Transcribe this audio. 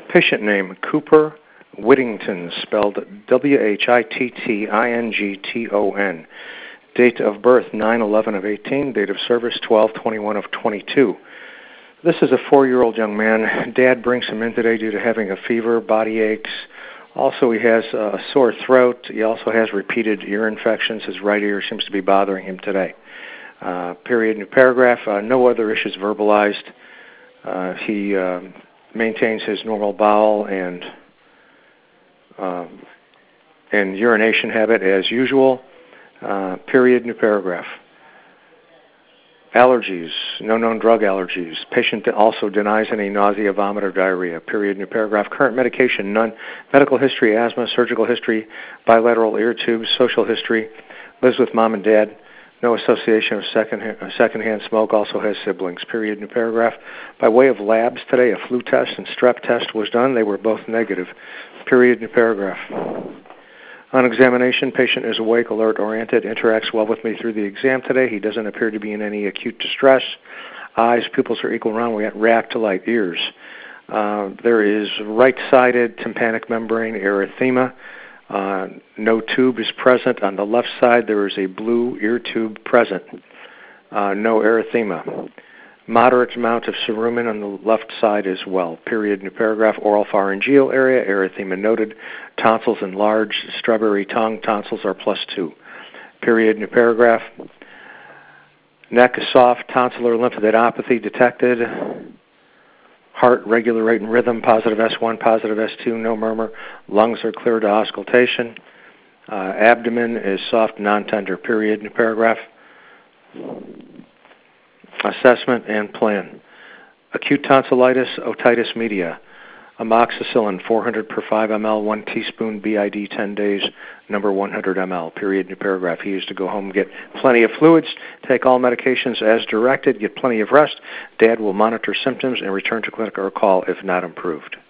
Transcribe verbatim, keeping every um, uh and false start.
Patient name, Cooper Whittington, spelled W H I T T I N G T O N. Date of birth, nine eleven of eighteen. Date of service, twelve twenty-one of twenty-two. This is a four-year-old young man. Dad brings him in today due to having a fever, body aches. Also, he has a sore throat. He also has repeated ear infections. His right ear seems to be bothering him today. Uh, period, new paragraph. Uh, no other issues verbalized. Uh, he uh, maintains his normal bowel and uh, and urination habit as usual. Uh, period, new paragraph. Allergies, no known drug allergies. Patient also denies any nausea, vomit, or diarrhea. Period, new paragraph. Current medication, none. Medical history, asthma, surgical history, bilateral ear tubes, social history. Lives with mom and dad. No association of second, uh, secondhand smoke. Also has siblings. Period, new paragraph. By way of labs today, a flu test and strep test was done. They were both negative. Period, new paragraph. On examination, patient is awake, alert, oriented, interacts well with me through the exam today. He doesn't appear to be in any acute distress. Eyes, pupils are equal round. We react to light. Ears. Uh, there is right-sided tympanic membrane erythema. Uh, no tube is present. On the left side, there is a blue ear tube present. Uh, no erythema. Moderate amount of cerumen on the left side as well. Period, new paragraph. Oral pharyngeal area, erythema noted. Tonsils enlarged. Strawberry tongue, tonsils are plus two. Period, new paragraph. Neck is soft. Tonsillar lymphadenopathy detected. Heart regular rate and rhythm, positive S one, positive S two, no murmur. Lungs are clear to auscultation. Uh, abdomen is soft, non-tender. Period, new paragraph. Assessment and plan. Acute tonsillitis, otitis media. Amoxicillin, four hundred per five milliliters, one teaspoon, B I D, ten days, number one hundred milliliters, period, new paragraph. He is to go home, get plenty of fluids, take all medications as directed, get plenty of rest. Dad will monitor symptoms and return to clinic or call if not improved.